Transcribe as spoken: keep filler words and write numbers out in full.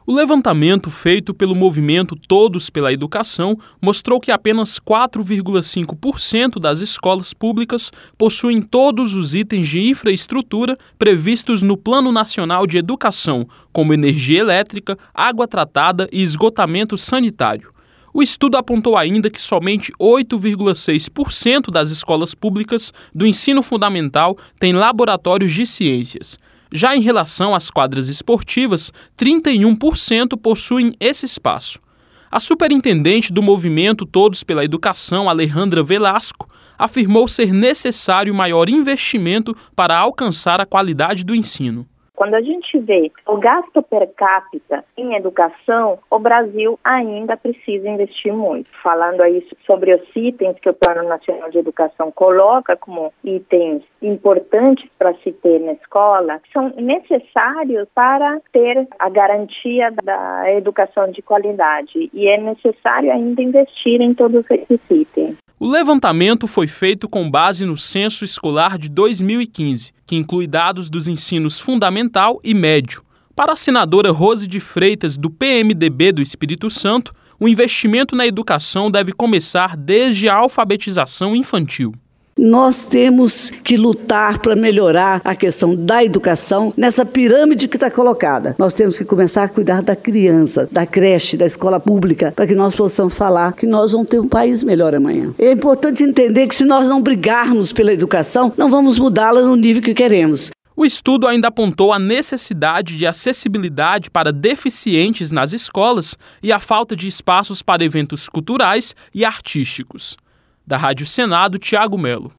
O levantamento feito pelo movimento Todos pela Educação mostrou que apenas quatro vírgula cinco por cento das escolas públicas possuem todos os itens de infraestrutura previstos no Plano Nacional de Educação, como energia elétrica, água tratada e esgotamento sanitário. O estudo apontou ainda que somente oito vírgula seis por cento das escolas públicas do ensino fundamental têm laboratórios de ciências. Já em relação às quadras esportivas, trinta e um por cento possuem esse espaço. A superintendente do movimento Todos pela Educação, Alejandra Velasco, afirmou ser necessário maior investimento para alcançar a qualidade do ensino. Quando a gente vê o gasto per capita em educação, o Brasil ainda precisa investir muito. Falando aí sobre os itens que o Plano Nacional de Educação coloca como itens importantes para se ter na escola, são necessários para ter a garantia da educação de qualidade. E é necessário ainda investir em todos esses itens. O levantamento foi feito com base no Censo Escolar de dois mil e quinze, que inclui dados dos ensinos fundamental e médio. Para a senadora Rose de Freitas, do P M D B do Espírito Santo, o investimento na educação deve começar desde a alfabetização infantil. Nós temos que lutar para melhorar a questão da educação nessa pirâmide que está colocada. Nós temos que começar a cuidar da criança, da creche, da escola pública, para que nós possamos falar que nós vamos ter um país melhor amanhã. É importante entender que se nós não brigarmos pela educação, não vamos mudá-la no nível que queremos. O estudo ainda apontou a necessidade de acessibilidade para deficientes nas escolas e a falta de espaços para eventos culturais e artísticos. Da Rádio Senado, Tiago Melo.